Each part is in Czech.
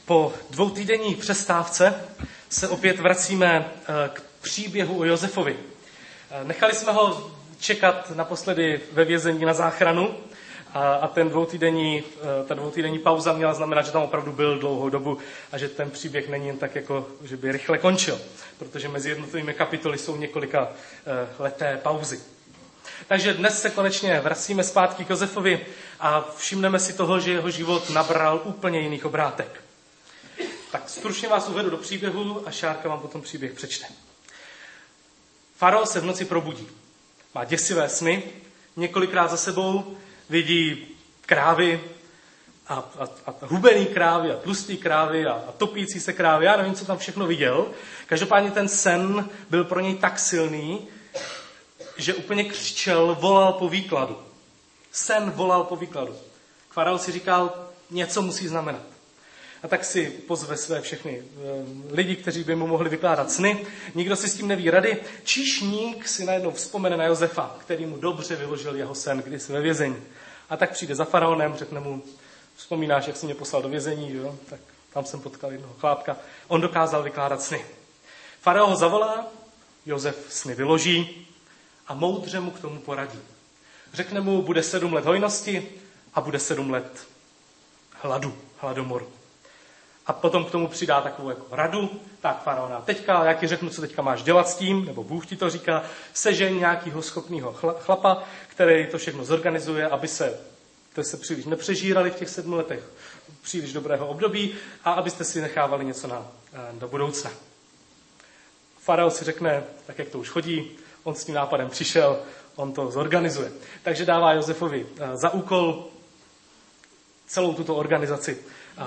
Po dvoutýdenní přestávce se opět vracíme k příběhu o Josefovi. Nechali jsme ho čekat naposledy ve vězení na záchranu a ta dvoutýdenní pauza měla znamenat, že tam opravdu byl dlouhou dobu a že ten příběh není jen tak, jako, že by rychle končil, protože mezi jednotlivými kapitoly jsou několika leté pauzy. Takže dnes se konečně vracíme zpátky k Josefovi a všimneme si toho, že jeho život nabral úplně jiných obrátek. Tak stručně vás uvedu do příběhu a Šárka vám potom příběh přečte. Faraon se v noci probudí. Má děsivé sny, několikrát za sebou vidí krávy a hubený krávy a tlustý krávy a topící se krávy. Já nevím, co tam všechno viděl. Každopádně ten sen byl pro něj tak silný, že úplně křičel, volal po výkladu. Sen volal po výkladu. Faraon si říkal, něco musí znamenat. A tak si pozve své všechny lidi, kteří by mu mohli vykládat sny. Nikdo si s tím neví rady. Číšník si najednou vzpomene na Josefa, který mu dobře vyložil jeho sen kdysi ve vězení. A tak přijde za faraonem, řekne mu, vzpomínáš, jak jsi mě poslal do vězení, jo? Tak tam jsem potkal jednoho chlápka. On dokázal vykládat sny. Faraon ho zavolá, Josef sny vyloží a moudře mu k tomu poradí. Řekne mu, bude 7 let hojnosti a bude 7 let hladomoru. A potom k tomu přidá takovou jako radu, tak faraona, teďka, já ti řeknu, co teďka máš dělat s tím, nebo Bůh ti to říká, sežeň nějakého schopného chlapa, který to všechno zorganizuje, aby se příliš nepřežírali v těch 7 letech příliš dobrého období a abyste si nechávali něco do budoucna. Faraon si řekne, tak jak to už chodí, on s tím nápadem přišel, on to zorganizuje. Takže dává Josefovi za úkol celou tuto organizaci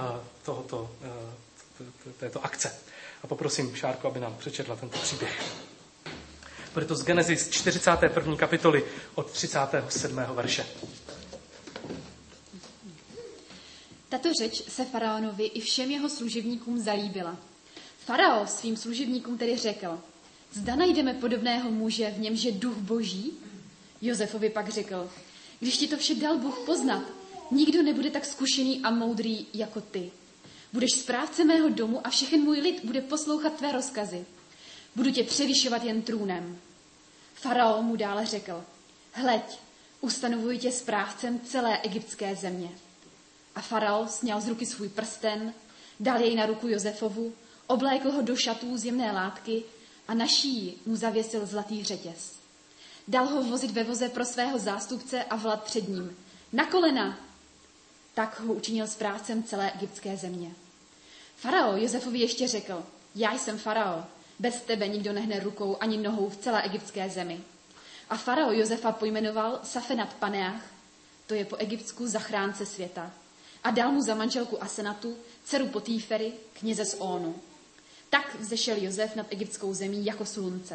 této akce. A poprosím Šárku, aby nám přečetla tento příběh. Bude to z Genesis 41. kapitoly od 37. verše. Tato řeč se faraonovi i všem jeho služebníkům zalíbila. Faraon svým služebníkům tedy řekl, zda najdeme podobného muže, v němž je duch boží? Josefovi pak řekl, když ti to vše dal Bůh poznat, nikdo nebude tak zkušený a moudrý jako ty. Budeš správce mého domu a všechen můj lid bude poslouchat tvé rozkazy. Budu tě převyšovat jen trůnem. Faraon mu dále řekl, hleď, ustanovuji tě správcem celé egyptské země. A faraon sňal z ruky svůj prsten, dal jej na ruku Josefovu, oblékl ho do šatů z jemné látky a na šíji mu zavěsil zlatý řetěz. Dal ho vozit ve voze pro svého zástupce a volat před ním, na kolena! Tak ho učinil správcem celé egyptské země. Faraon Josefovi ještě řekl, já jsem faraon, bez tebe nikdo nehne rukou ani nohou v celé egyptské zemi. A faraon Josefa pojmenoval Safenat Paneach, to je po egyptsku zachránce světa, a dal mu za manželku Asenatu, dceru Potýfery, kněze z Ónu. Tak vzešel Josef nad egyptskou zemí jako slunce.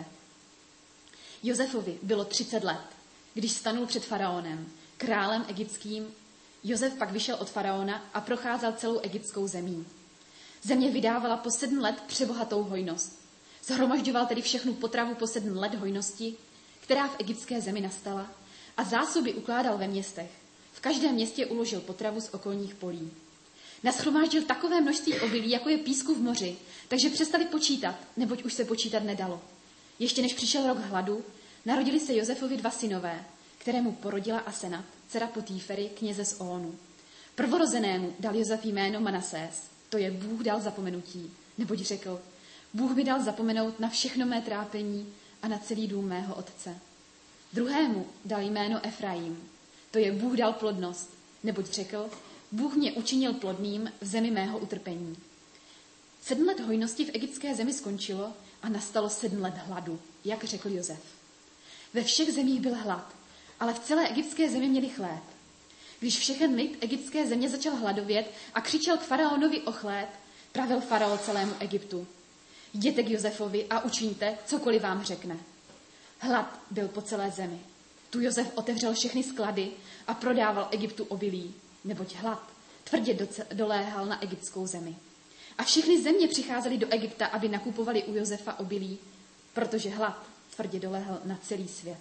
Josefovi bylo 30 let, když stanul před faraonem, králem egyptským. Josef pak vyšel od faraona a procházel celou egyptskou zemí. Země vydávala po 7 let přebohatou hojnost. Shromažďoval tedy všechnu potravu po 7 let hojnosti, která v egyptské zemi nastala, a zásoby ukládal ve městech. V každém městě uložil potravu z okolních polí. Nashromáždil takové množství obilí, jako je písku v moři, takže přestali počítat, neboť už se počítat nedalo. Ještě než přišel rok hladu, narodili se Josefovi 2 synové, kterému porodila Asenat, dcera Potýfery, kněze z Ónu. Prvorozenému dal Josef jméno Manasés, to je Bůh dal zapomenutí, neboť řekl, Bůh mi dal zapomenout na všechno mé trápení a na celý dům mého otce. Druhému dal jméno Efraim, to je Bůh dal plodnost, neboť řekl, Bůh mě učinil plodným v zemi mého utrpení. 7 let hojnosti v egyptské zemi skončilo a nastalo 7 let hladu, jak řekl Josef. Ve všech zemích byl hlad, ale v celé egyptské zemi měli chléb. Když všechen lid egyptské země začal hladovět a křičel k faraonovi o chléb, pravil faraon celému Egyptu. Jděte k Josefovi a učiňte, cokoliv vám řekne. Hlad byl po celé zemi. Tu Josef otevřel všechny sklady a prodával Egyptu obilí, neboť hlad tvrdě doléhal na egyptskou zemi. A všechny země přicházely do Egypta, aby nakupovali u Josefa obilí, protože hlad tvrdě doléhal na celý svět.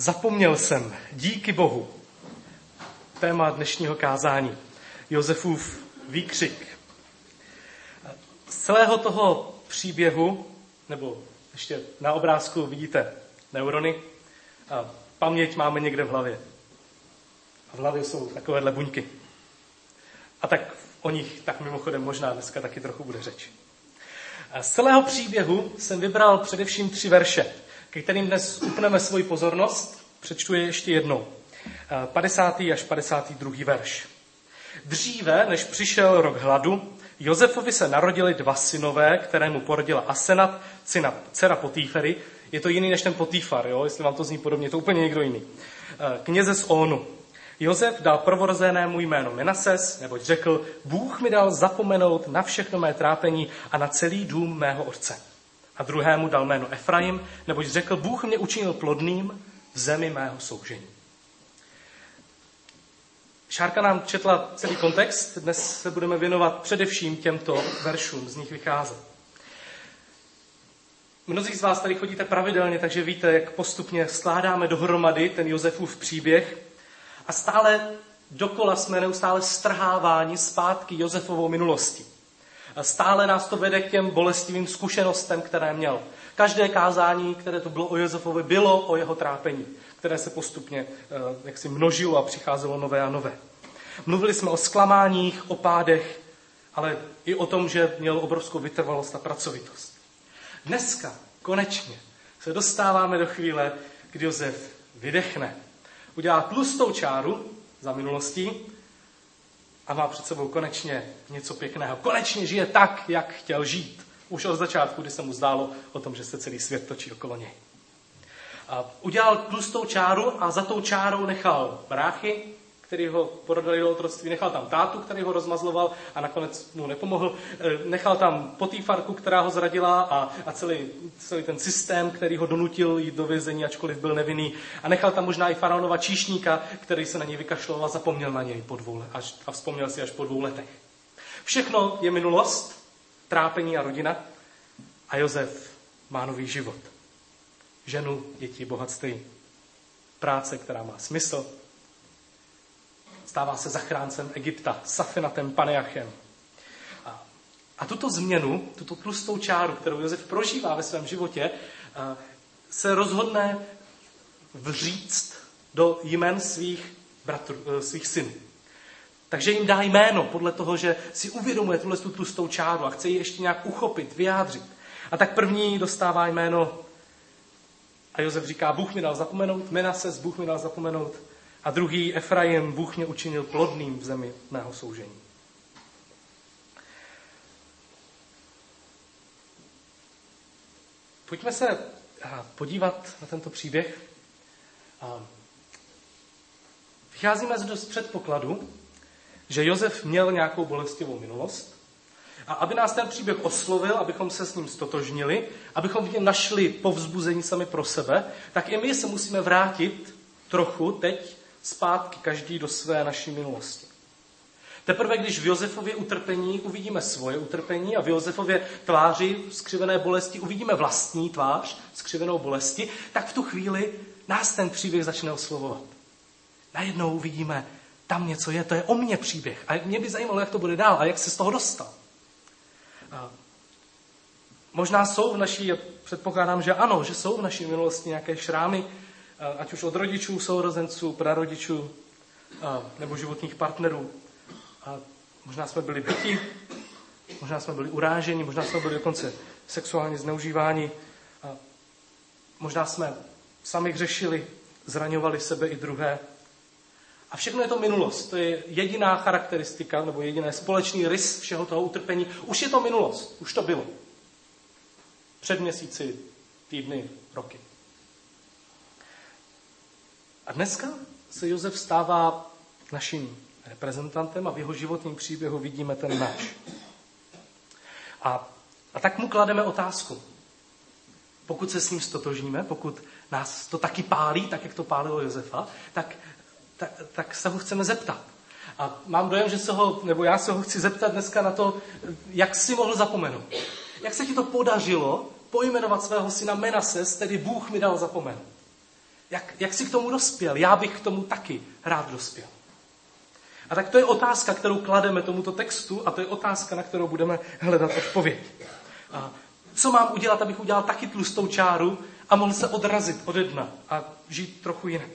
Zapomněl jsem, díky Bohu. Téma dnešního kázání. Josefův výkřik. Z celého toho příběhu, nebo ještě na obrázku vidíte neurony, a paměť máme někde v hlavě. A v hlavě jsou takovéhle buňky. A tak o nich tak mimochodem možná dneska taky trochu bude řeč. A z celého příběhu jsem vybral především 3 verše, ke kterým dnes upneme svoji pozornost. Přečtu je ještě jednou. 50. až 52. verš. Dříve, než přišel rok hladu, Josefovi se narodili 2 synové, kterému porodila Asenat, dcera Potýfery. Je to jiný než ten Potýfar, jo? Jestli vám to zní podobně, to úplně někdo jiný. Kněze z Ónu. Josef dal prvorozenému jméno Menases, neboť řekl, Bůh mi dal zapomenout na všechno mé trápení a na celý dům mého otce. A druhému dal jméno Efraim, neboť řekl, Bůh mě učinil plodným v zemi mého soužení. Šárka nám četla celý kontext, dnes se budeme věnovat především těmto veršům, z nich vycházet. Mnozí z vás tady chodíte pravidelně, takže víte, jak postupně skládáme dohromady ten Josefův příběh a stále dokola jsme neustále strháváni zpátky Josefovou minulostí. A stále nás to vede k těm bolestivým zkušenostem, které měl. Každé kázání, které to bylo o Josefovi, bylo o jeho trápení, které se postupně jaksi množilo a přicházelo nové a nové. Mluvili jsme o zklamáních, o pádech, ale i o tom, že měl obrovskou vytrvalost a pracovitost. Dneska konečně se dostáváme do chvíle, kdy Josef vydechne. Udělá tlustou čáru za minulostí a má před sebou konečně něco pěkného. Konečně žije tak, jak chtěl žít. Už od začátku, kdy se mu zdálo o tom, že se celý svět točí okolo něj. A udělal tlustou čáru a za tou čárou nechal bráchy, který ho porodali do otroctví, nechal tam tátu, který ho rozmazloval a nakonec mu nepomohl. Nechal tam Potýfarku, která ho zradila a celý ten systém, který ho donutil jít do vězení, ačkoliv byl nevinný. A nechal tam možná i faraonova číšníka, který se na něj vykašloval a zapomněl na něj a vzpomněl si až po 2 letech. Všechno je minulost, trápení a rodina a Josef má nový život. Ženu, děti, bohatství, práce, která má smysl. Stává se zachráncem Egypta, Safinatem Paneachem. A tuto změnu, tuto tlustou čáru, kterou Josef prožívá ve svém životě, se rozhodne vříct do jmen svých synů. Takže jim dá jméno podle toho, že si uvědomuje tuhle tlustou čáru a chce ji ještě nějak uchopit, vyjádřit. A tak první dostává jméno a Josef říká, Bůh mi dal zapomenout, Menases, Bůh mi dal zapomenout. A druhý Efraim, Bůh mě učinil plodným v zemi mého soužení. Pojďme se podívat na tento příběh. Vycházíme z předpokladu, že Josef měl nějakou bolestivou minulost a aby nás ten příběh oslovil, abychom se s ním stotožnili, abychom v něm našli povzbuzení sami pro sebe, tak i my se musíme vrátit trochu teď zpátky každý do své naší minulosti. Teprve, když v Josefově utrpení uvidíme svoje utrpení a v Josefově tváři skřivené bolesti uvidíme vlastní tvář skřivenou bolesti, tak v tu chvíli nás ten příběh začne oslovovat. Najednou uvidíme, tam něco je, to je o mně příběh. A mě by zajímalo, jak to bude dál a jak se z toho dostal. Možná jsou v naší, předpokládám, že ano, že jsou v naší minulosti nějaké šrámy, ať už od rodičů, sourozenců, prarodičů nebo životních partnerů. A možná jsme byli byti, možná jsme byli uráženi, možná jsme byli dokonce sexuálně zneužíváni. A možná jsme sami hřešili, zraňovali sebe i druhé. A všechno je to minulost. To je jediná charakteristika nebo jediný společný rys všeho toho utrpení. Už je to minulost, už to bylo. Před měsíci, týdny, roky. A dneska se Josef stává naším reprezentantem a v jeho životním příběhu vidíme ten náš. A tak mu klademe otázku. Pokud se s ním stotožníme, pokud nás to taky pálí, tak jak to pálilo Josefa, tak se ho chceme zeptat. A mám dojem, že já se ho chci zeptat dneska na to, jak jsi mohl zapomenout. Jak se ti to podařilo pojmenovat svého syna Menases, tedy Bůh mi dal zapomenout. Jak jsi k tomu dospěl? Já bych k tomu taky rád dospěl. A tak to je otázka, kterou klademe tomuto textu a to je otázka, na kterou budeme hledat odpověď. A co mám udělat, abych udělal taky tlustou čáru a mohl se odrazit ode dna a žít trochu jinak?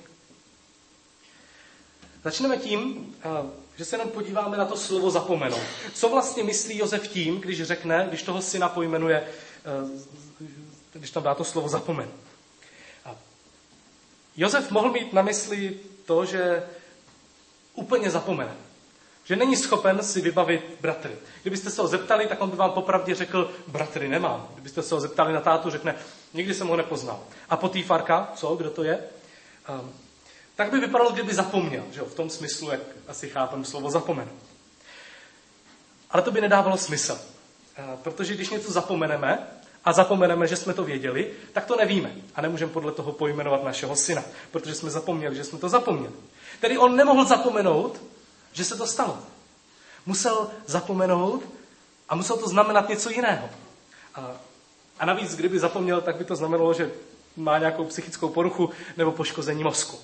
Začneme tím, že se jenom podíváme na to slovo zapomenout. Co vlastně myslí Josef tím, když řekne, když toho syna pojmenuje, když tam dá to slovo zapomenout? Josef mohl mít na mysli to, že úplně zapomene. Že není schopen si vybavit bratry. Kdybyste se ho zeptali, tak on by vám popravdě řekl, bratry nemám. Kdybyste se ho zeptali na tátu, řekne, nikdy jsem ho nepoznal. A Potýfarka, co, kdo to je? Tak by vypadalo, kdyby zapomněl. Že jo? V tom smyslu, jak asi chápem slovo zapomenu. Ale to by nedávalo smysl. Protože když něco zapomeneme, a zapomeneme, že jsme to věděli, tak to nevíme. A nemůžeme podle toho pojmenovat našeho syna, protože jsme zapomněli, že jsme to zapomněli. Tedy on nemohl zapomenout, že se to stalo. Musel zapomenout a musel to znamenat něco jiného. A navíc, kdyby zapomněl, tak by to znamenalo, že má nějakou psychickou poruchu nebo poškození mozku.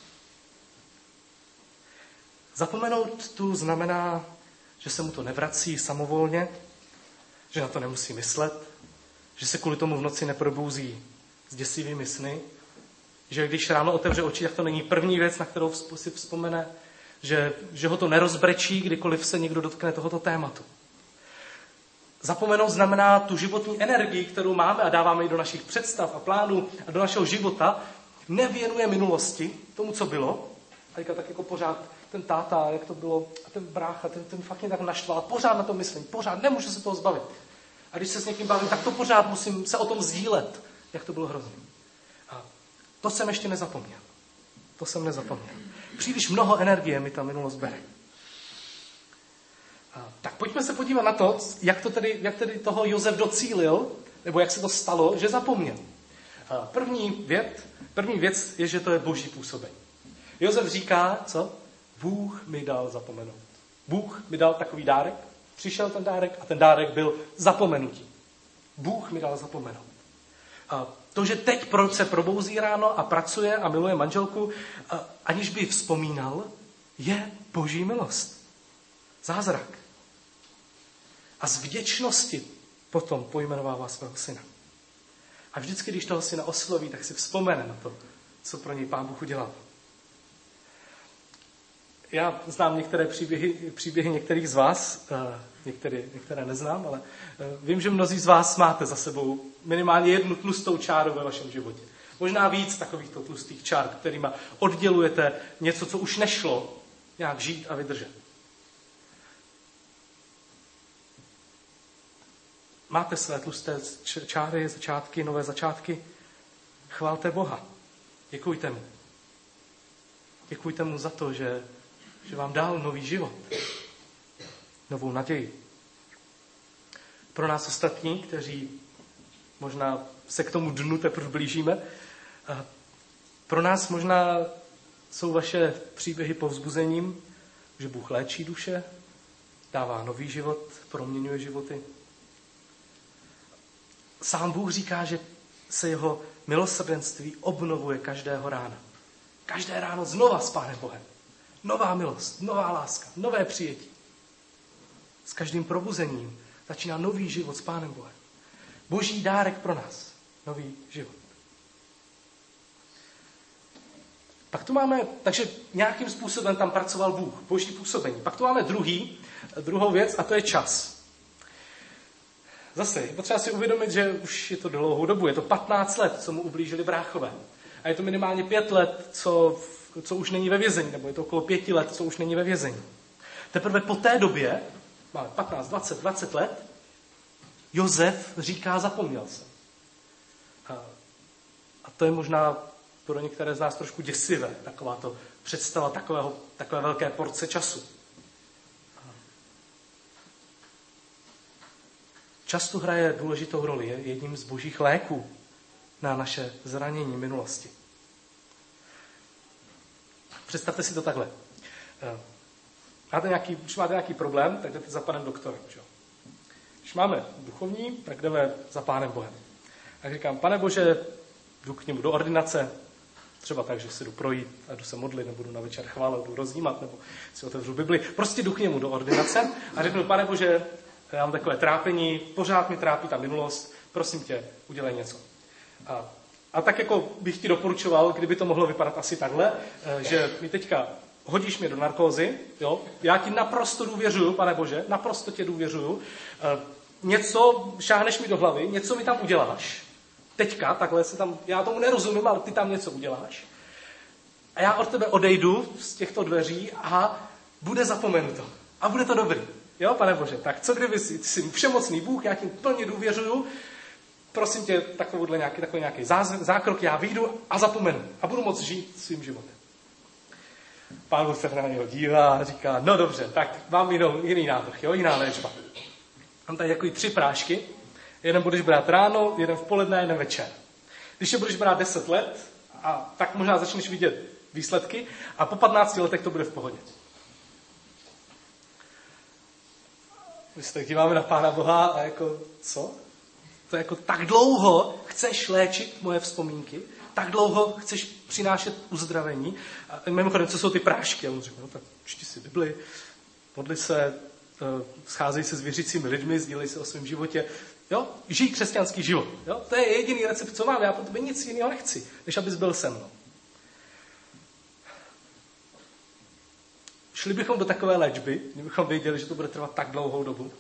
Zapomenout tu znamená, že se mu to nevrací samovolně, že na to nemusí myslet, že se kvůli tomu v noci neprobouzí s děsivými sny, že když ráno otevře oči, tak to není první věc, na kterou si vzpomene, že ho to nerozbrečí, kdykoliv se někdo dotkne tohoto tématu. Zapomenout znamená tu životní energii, kterou máme a dáváme ji do našich představ a plánů a do našeho života, nevěnuje minulosti, tomu, co bylo. A teďka tak jako pořád ten táta, jak to bylo, a ten brácha, ten fakt mě tak naštval, pořád na to myslím, pořád nemůžu se toho zbavit. A když se s někým bavím, tak to pořád musím se o tom sdílet, jak to bylo hrozné. A to jsem ještě nezapomněl. To jsem nezapomněl. Příliš mnoho energie mi ta minulost bere. Tak pojďme se podívat na to, jak tedy toho Josef docílil, nebo jak se to stalo, že zapomněl. První věc je, že to je boží působení. Josef říká, co? Bůh mi dal zapomenout. Bůh mi dal takový dárek, přišel ten dárek a ten dárek byl zapomenutí. Bůh mi dal zapomenout. A to, že teď se probouzí ráno a pracuje a miluje manželku, aniž by vzpomínal, je boží milost. Zázrak. A z vděčnosti potom pojmenovává svého syna. A vždycky, když toho syna osloví, tak si vzpomene na to, co pro něj Pán Bůh udělal. Já znám některé příběhy některých z vás, některé neznám, ale vím, že mnozí z vás máte za sebou minimálně jednu tlustou čáru ve vašem životě. Možná víc takovýchto tlustých čár, kterýma oddělujete něco, co už nešlo nějak žít a vydržet. Máte své tlusté čáry, začátky, nové začátky? Chválte Boha. Děkujte mu. Děkujte mu za to, že vám dal nový život. Novou naději. Pro nás ostatní, kteří možná se k tomu dnu teprve blížíme, pro nás možná jsou vaše příběhy povzbuzením, že Bůh léčí duše, dává nový život, proměňuje životy. Sám Bůh říká, že se jeho milosrdenství obnovuje každého rána. Každé ráno znova s Pánem Bohem. Nová milost, nová láska, nové přijetí. S každým probuzením začíná nový život s Pánem Bohem. Boží dárek pro nás. Nový život. Pak tu máme, takže nějakým způsobem tam pracoval Bůh. Boží působení. Pak tu máme druhou věc a to je čas. Zase je potřeba si uvědomit, že už je to dlouhou dobu. Je to 15 let, co mu ublížili bráchové. A je to minimálně 5 let, co už není ve vězení. Nebo je to okolo 5 let, co už není ve vězení. Teprve po té době, máme 15, 20 let, Josef říká, zapomněl jsem. A to je možná pro některé z nás trošku děsivé, taková to představa takové velké porce času. Čas tu hraje důležitou roli, je jedním z božích léků na naše zranění minulosti. Představte si to takhle. Když máte nějaký problém, tak jdete za panem doktorem. Že? Když máme duchovní, tak jdeme za Pánem Bohem. Tak říkám, Pane Bože, jdu k němu do ordinace, Třeba tak, že si jdu projít a jdu se modlit, nebo jdu na večer chválit, jdu rozjímat, nebo si otevřu Bibli. Prostě jdu k němu do ordinace a řeknu, Pane Bože, já mám takové trápení, pořád mi trápí ta minulost, prosím tě, udělej něco. A tak jako bych ti doporučoval, kdyby to mohlo vypadat asi takhle, že mi teďka hodíš mě do narkózy, jo? Já ti naprosto důvěřuju, Pane Bože, naprosto tě důvěřuju, něco šáhneš mi do hlavy, něco mi tam uděláš. Teďka, takhle se tam, já tomu nerozumím, ale ty tam něco uděláš. A já od tebe odejdu z těchto dveří a bude zapomenuto. A bude to dobrý. Jo, Pane Bože, tak co kdyby jsi všemocný Bůh, já ti plně důvěřuju, prosím tě, takový nějaký zákrok, já vyjdu a zapomenu. A budu moct žít svým životem. Pán Bůh se na něho dívá a říká, no dobře, tak mám jiný návrh, jo, jiná léčba. Mám tady jako 3 prášky, jeden budeš brát ráno, jeden v poledne, jeden večer. Když je budeš brát 10 let, a tak možná začneš vidět výsledky a po 15 letech to bude v pohodě. My se tak díváme na Pána Boha a jako, co? To jako tak dlouho chceš léčit moje vzpomínky, tak dlouho chceš přinášet uzdravení. A mimochodem, co jsou ty prášky? A on řekl, no tak čti si Bibli, modli se, scházej se s věřícími lidmi, sdílej se o svém životě. Jo? Žij křesťanský život. Jo? To je jediný recept, co mám. Já po tebe nic jiného nechci, než abys byl se mnou. Šli bychom do takové léčby, kdybychom věděli, že to bude trvat tak dlouhou dobu.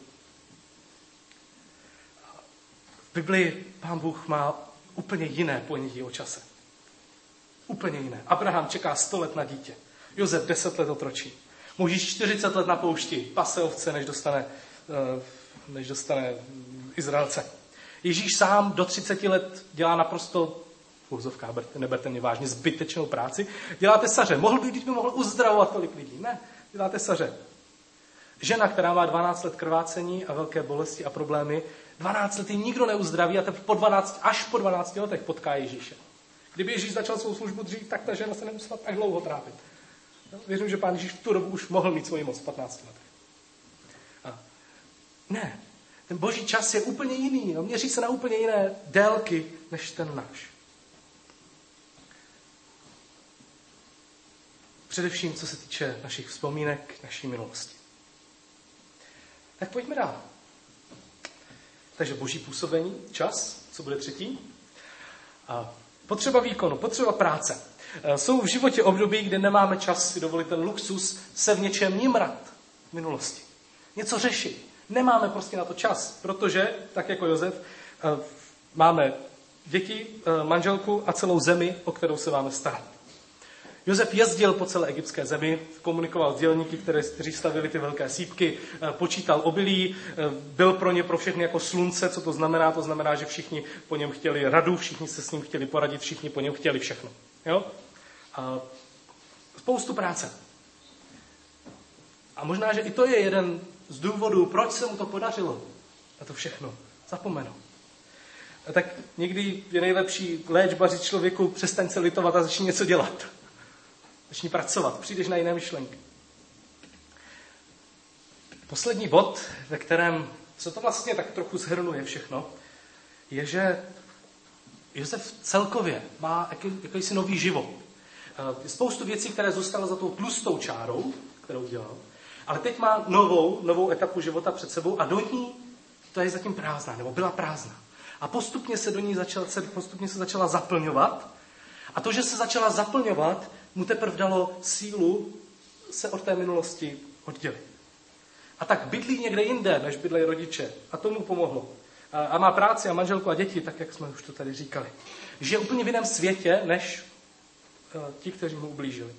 V Biblii Pán Bůh má úplně jiné ponětí o čase. Úplně jiné. Abraham čeká 100 let na dítě. Josef 10 let otročí. Muž 40 let na poušti, pase ovce, než dostane Izraelce. Ježíš sám do 30 let dělá naprosto, neberte mě vážně, zbytečnou práci. Dělá tesaře. By mohl uzdravovat tolik lidí. Ne, dělá tesaře. Žena, která má 12 let krvácení a velké bolesti a problémy, 12 let ji nikdo neuzdraví a až po 12 letech potká Ježíše. Kdyby Ježíš začal svou službu dřív, tak ta žena se nemusela tak dlouho trápit. Věřím, že Pán Ježíš v tu dobu už mohl mít svoji moc v 15 letech. Ne, ten boží čas je úplně jiný. No, měří se na úplně jiné délky, než ten náš. Především, co se týče našich vzpomínek, naší minulosti. Tak pojďme dál. Takže boží působení, čas, co bude 3. Potřeba výkonu, potřeba práce. Jsou v životě období, kde nemáme čas si dovolit ten luxus se v něčem nimrat v minulosti. Něco řešit. Nemáme prostě na to čas, protože, tak jako Josef, máme děti, manželku a celou zemi, o kterou se máme starat. Josef jezdil po celé egyptské zemi, komunikoval s dělníky, kteří stavili ty velké sýpky, počítal obilí, byl pro ně pro všechny jako slunce. Co to znamená? To znamená, že všichni po něm chtěli radu, všichni se s ním chtěli poradit, všichni po něm chtěli všechno. Jo? Spoustu práce. A možná, že i to je jeden z důvodů, proč se mu to podařilo. A to všechno zapomenout. A tak někdy je nejlepší léčba říct člověku, přestaň se litovat a začni něco dělat. Začni pracovat, přijdeš na jiné myšlenky. Poslední bod, ve kterém se to vlastně tak trochu shrnuje všechno, je, že Josef celkově má jakýsi nový život. Je spoustu věcí, které zůstaly za tou tlustou čárou, kterou dělal, ale teď má novou etapu života před sebou a do ní to je zatím prázdná, nebo byla prázdná. A postupně se do ní začala zaplňovat. A to, že se začala zaplňovat, mu teprve dalo sílu se od té minulosti oddělit. A tak bydlí někde jinde, než bydlejí rodiče. A to mu pomohlo. A má práci a manželku a děti, tak jak jsme už to tady říkali. Žije úplně v jiném světě, než ti, kteří mu ublížili.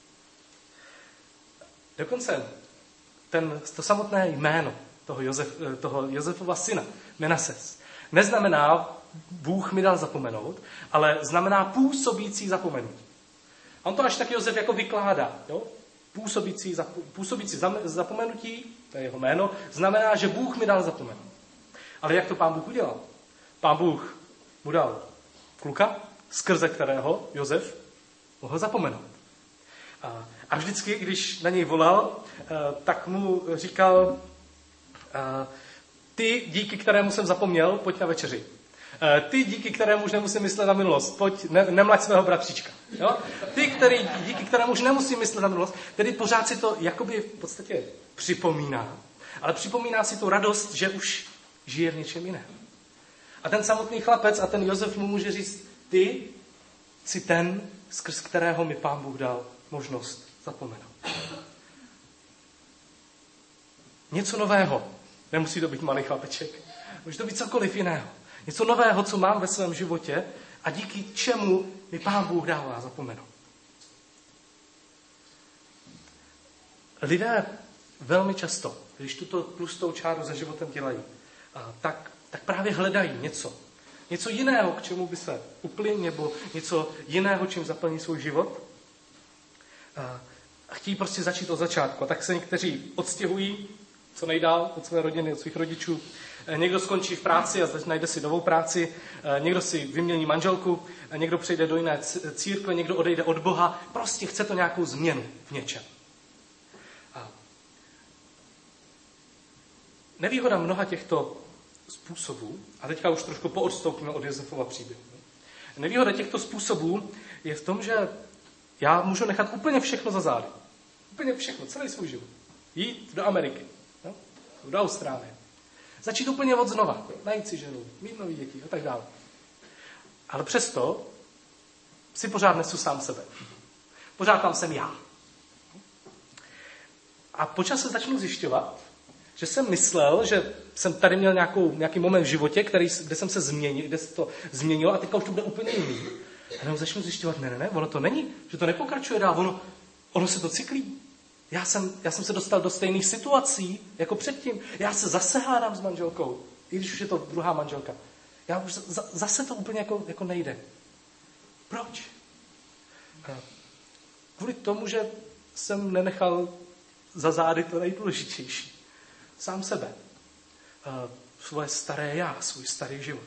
Dokonce to samotné jméno toho Josefova syna, Menases, neznamená Bůh mi dal zapomenout, ale znamená působící zapomenutí. A on to až tak Josef jako vykládá. Jo? Působící zapomenutí, to je jeho jméno, znamená, že Bůh mi dal zapomenout. Ale jak to Pán Bůh udělal? Pán Bůh mu dal kluka, skrze kterého Josef mohl zapomenout. A vždycky, když na něj volal, tak mu říkal, ty díky kterému jsem zapomněl, pojď na večeři. Ty, díky kterému už nemusím myslet na minulost, pojď, nemlaď svého bratříčka. Jo? Ty, díky kterému už nemusím myslet na minulost, tedy pořád si to jakoby v podstatě připomíná. Ale připomíná si tu radost, že už žije v něčem jiném. A ten samotný chlapec a ten Josef mu může říct, ty jsi ten, skrz kterého mi Pán Bůh dal možnost zapomenout. Něco nového. Nemusí to být malý chlapeček. Může to být cokoliv jiného. Něco nového, co mám ve svém životě a díky čemu mi Pán Bůh dává zapomenout. Lidé velmi často, když tuto tlustou čáru za životem dělají, tak právě hledají něco. Něco jiného, k čemu by se upli, nebo něco jiného, čím zaplní svůj život. A chtějí prostě začít od začátku. A tak se někteří odstěhují co nejdál od své rodiny, od svých rodičů. Někdo skončí v práci a najde si novou práci, někdo si vymění manželku, někdo přejde do jiné církve, někdo odejde od Boha. Prostě chce to nějakou změnu v něčem. Nevýhoda mnoha těchto způsobů, a teďka už trošku poodstoupíme od Josefova příběhu. Nevýhoda těchto způsobů je v tom, že já můžu nechat úplně všechno za zády. Úplně všechno, celý svůj život. Jít do Ameriky, no? Do Austrálie. Začít úplně od znova. Najít si ženu, mít nový děti a tak dále. Ale přesto si pořád nesu sám sebe. Pořád tam jsem já. A po čase začnu zjišťovat, že jsem myslel, že jsem tady měl nějaký moment v životě, kde jsem se změnil, kde se to změnilo a teďka už to bude úplně jiný. A jenom začnu zjišťovat, ne, ono to není, že to nepokračuje dál, ono se to cyklí. Já jsem se dostal do stejných situací jako předtím. Já se zase hádám s manželkou, i když už je to druhá manželka. Já už zase to úplně jako nejde. Proč? Kvůli tomu, že jsem nenechal za zády to nejdůležitější. Sám sebe. Svoje staré já, svůj starý život.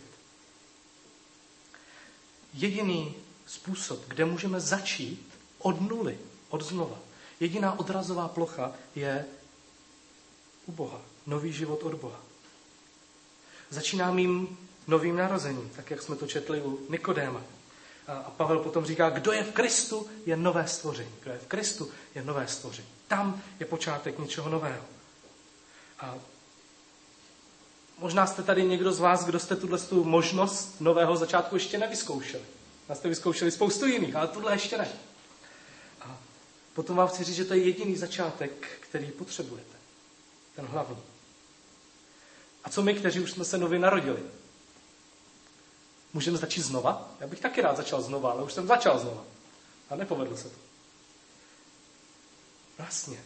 Jediný způsob, kde můžeme začít od nuly, od znova. Jediná odrazová plocha je u Boha. Nový život od Boha. Začíná mým novým narozením, tak jak jsme to četli u Nikodéma. A Pavel potom říká, kdo je v Kristu, je nové stvoření. Kdo je v Kristu, je nové stvoření. Tam je počátek něčeho nového. A možná jste tady někdo z vás, kdo jste tu možnost nového začátku ještě nevyzkoušeli. Já jste vyzkoušeli spoustu jiných, ale tuhle ještě ne. A potom vám chci říct, že to je jediný začátek, který potřebujete. Ten hlavní. A co my, kteří už jsme se nově narodili? Můžeme začít znova? Já bych taky rád začal znova, ale už jsem začal znova. A nepovedlo se to. Vlastně.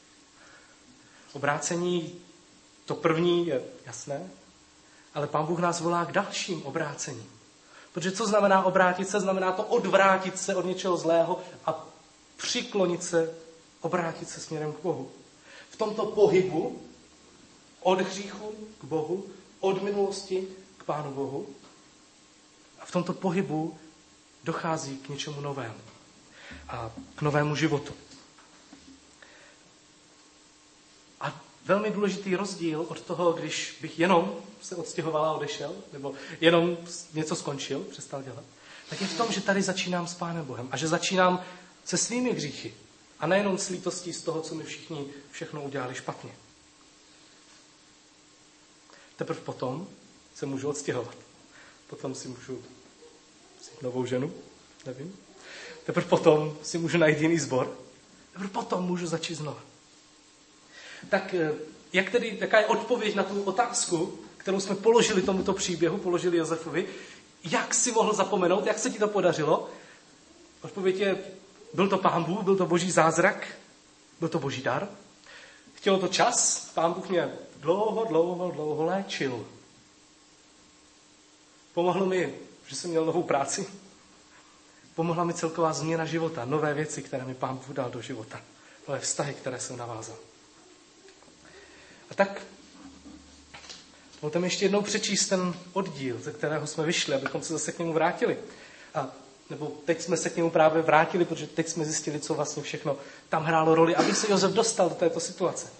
Obrácení, to první je jasné, ale Pán Bůh nás volá k dalším obrácením. Protože co znamená obrátit se? Znamená to odvrátit se od něčeho zlého a přiklonit se, obrátit se směrem k Bohu. V tomto pohybu od hříchu k Bohu, od minulosti k Pánu Bohu, a v tomto pohybu dochází k něčemu novému a k novému životu. A velmi důležitý rozdíl od toho, když bych jenom se odstěhoval a odešel, nebo jenom něco skončil, přestal dělat, tak je v tom, že tady začínám s Pánem Bohem a že začínám se svými hříchy a nejenom s lítostí z toho, co mi všichni všechno udělali špatně. Teprve potom se můžu odstěhovat. Potom si můžu vzít novou ženu, nevím. Teprve potom si můžu najít jiný sbor. Teprve potom můžu začít znova. Tak jaká je odpověď na tu otázku, kterou jsme položili tomuto příběhu, položili Josefovi, jak si mohl zapomenout, jak se ti to podařilo? Odpověď je, byl to Pán Bůh, byl to boží zázrak, byl to boží dar. Chtělo to čas, Pán Bůh mě dlouho léčil. Pomohlo mi, že jsem měl novou práci. Pomohla mi celková změna života, nové věci, které mi Pán Bůh dal do života. Nové vztahy, které jsem navázal. A tak dovolte mi ještě jednou přečíst ten oddíl, ze kterého jsme vyšli, abychom se zase k němu vrátili. Nebo teď jsme se k němu právě vrátili, protože teď jsme zjistili, co vlastně všechno tam hrálo roli, aby se Josef dostal do této situace.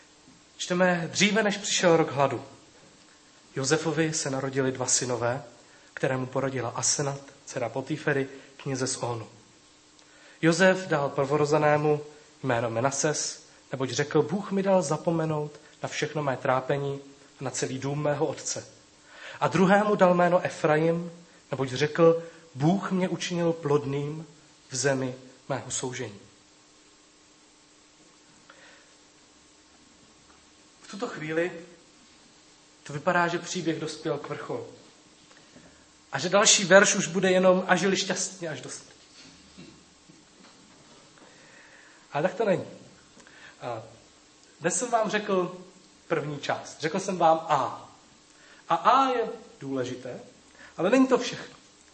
Čteme, dříve než přišel rok hladu. Josefovi se narodili 2 synové kterému porodila Asenat, dcera Potifery, kněze z Ónu. Josef dal prvorozenému jméno Menases, neboť řekl, Bůh mi dal zapomenout na všechno mé trápení a na celý dům mého otce. A druhému dal jméno Efraim, neboť řekl, Bůh mě učinil plodným v zemi mého soužení. V tuto chvíli to vypadá, že příběh dospěl k vrcholu. A že další verš už bude jenom a žili šťastně až do smrti. Ale tak to není. Dnes jsem vám řekl první část. Řekl jsem vám A. A A je důležité, ale není to všechno.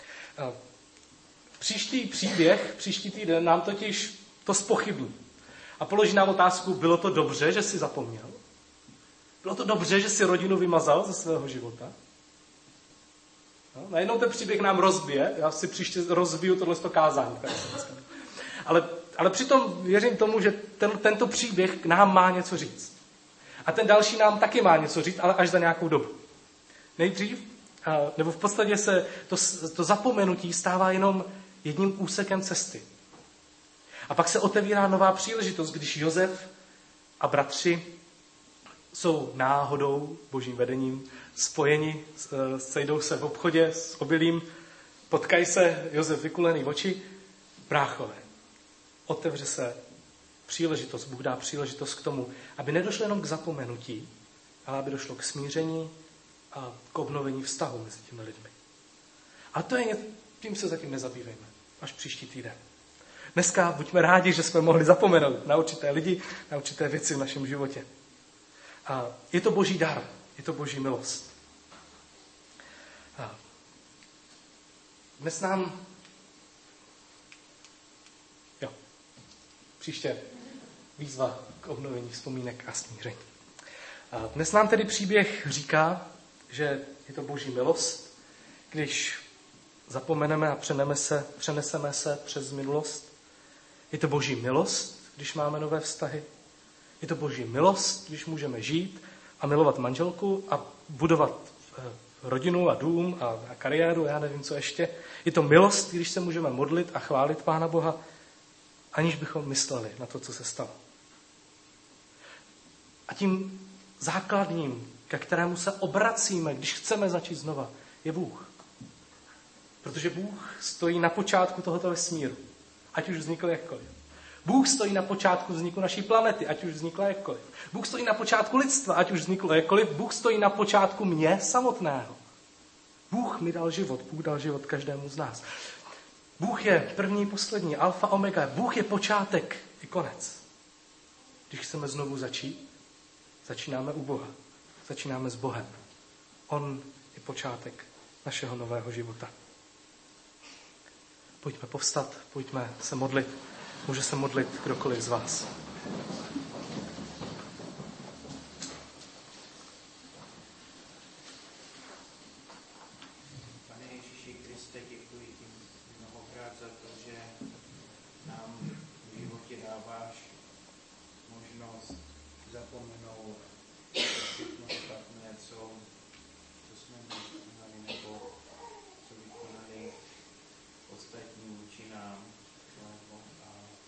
Příští příběh, příští týden nám totiž to zpochybní. A položí nám otázku, bylo to dobře, že jsi zapomněl? Bylo to dobře, že jsi rodinu vymazal ze svého života? No, najednou ten příběh nám rozbije. Já si příště rozbiju tohleto kázání. Ale přitom věřím tomu, že tento příběh nám má něco říct. A ten další nám taky má něco říct, ale až za nějakou dobu. Nejdřív, nebo v podstatě se to zapomenutí stává jenom jedním úsekem cesty. A pak se otevírá nová příležitost, když Josef a bratři jsou náhodou, božím vedením, spojeni, sejdou se v obchodě s obilím, potkají se, Josef vykulený v oči, bráchové. Otevře se příležitost, Bůh dá příležitost k tomu, aby nedošlo jenom k zapomenutí, ale aby došlo k smíření a k obnovení vztahu mezi těmi lidmi. A to je, tím se zatím nezabývejme, až příští týden. Dneska buďme rádi, že jsme mohli zapomenout na určité lidi, na určité věci v našem životě. A je to boží dar, je to boží milost. A dnes nám příště výzva k obnovení vzpomínek a smíření. A dnes nám tedy příběh říká, že je to boží milost, když zapomeneme a přeneseme se přes minulost. Je to boží milost, když máme nové vztahy. Je to boží milost, když můžeme žít a milovat manželku a budovat rodinu a dům a kariéru, já nevím, co ještě. Je to milost, když se můžeme modlit a chválit Pána Boha, aniž bychom mysleli na to, co se stalo. A tím základním, ke kterému se obracíme, když chceme začít znova, je Bůh. Protože Bůh stojí na počátku tohoto vesmíru, ať už vznikl jakkoliv. Bůh stojí na počátku vzniku naší planety, ať už vznikla jakkoliv. Bůh stojí na počátku lidstva, ať už vzniklo jakkoliv. Bůh stojí na počátku mě samotného. Bůh mi dal život, Bůh dal život každému z nás. Bůh je první, poslední, alfa, omega. Bůh je počátek i konec. Když chceme znovu začít, začínáme u Boha. Začínáme s Bohem. On je počátek našeho nového života. Pojďme povstat, pojďme se modlit. Může se modlit kdokoliv z vás. Pane Ježíši Kriste, děkuji ti mnohokrát za to, že nám v životě dáváš možnost zapomenout všechno špatné, co